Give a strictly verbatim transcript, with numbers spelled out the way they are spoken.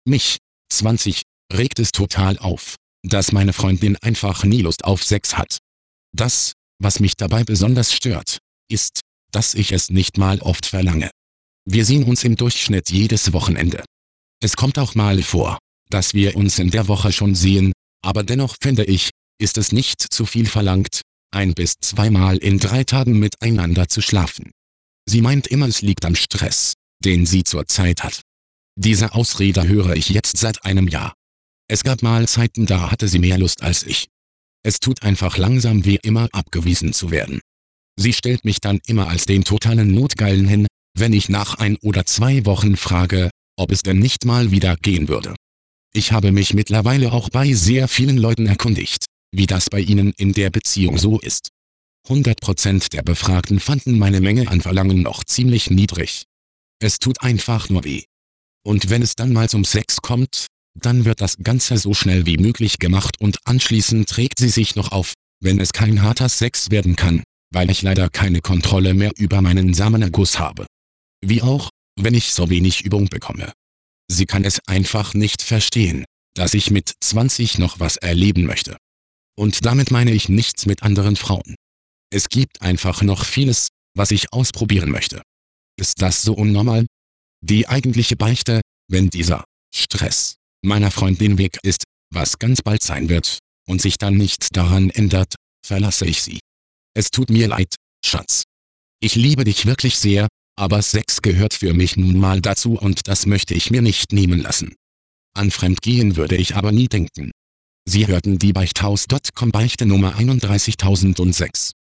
Mich, zwanzig, regt es total auf, dass meine Freundin einfach nie Lust auf Sex hat. Das, was mich dabei besonders stört, ist, dass ich es nicht mal oft verlange. Wir sehen uns im Durchschnitt jedes Wochenende. Es kommt auch mal vor, dass wir uns in der Woche schon sehen, aber dennoch finde ich, ist es nicht zu viel verlangt, ein bis zweimal in drei Tagen miteinander zu schlafen. Sie meint immer, es liegt am Stress, den sie zurzeit hat. Diese Ausrede höre ich jetzt seit einem Jahr. Es gab mal Zeiten, da hatte sie mehr Lust als ich. Es tut einfach langsam weh, immer abgewiesen zu werden. Sie stellt mich dann immer als den totalen Notgeilen hin, wenn ich nach ein oder zwei Wochen frage, ob es denn nicht mal wieder gehen würde. Ich habe mich mittlerweile auch bei sehr vielen Leuten erkundigt, wie das bei ihnen in der Beziehung so ist. hundert Prozent der Befragten fanden meine Menge an Verlangen noch ziemlich niedrig. Es tut einfach nur weh. Und wenn es dann mal zum Sex kommt, dann wird das Ganze so schnell wie möglich gemacht und anschließend regt sie sich noch auf, wenn es kein harter Sex werden kann, weil ich leider keine Kontrolle mehr über meinen Samenerguss habe. Wie auch, wenn ich so wenig Übung bekomme. Sie kann es einfach nicht verstehen, dass ich mit zwanzig noch was erleben möchte. Und damit meine ich nichts mit anderen Frauen. Es gibt einfach noch vieles, was ich ausprobieren möchte. Ist das so unnormal? Die eigentliche Beichte, wenn dieser Stress meiner Freundin weg ist, was ganz bald sein wird, und sich dann nichts daran ändert, verlasse ich sie. Es tut mir leid, Schatz. Ich liebe dich wirklich sehr, aber Sex gehört für mich nun mal dazu und das möchte ich mir nicht nehmen lassen. An Fremdgehen würde ich aber nie denken. Sie hörten die Beichthaus Punkt com Beichte Nummer einunddreißigtausendsechs.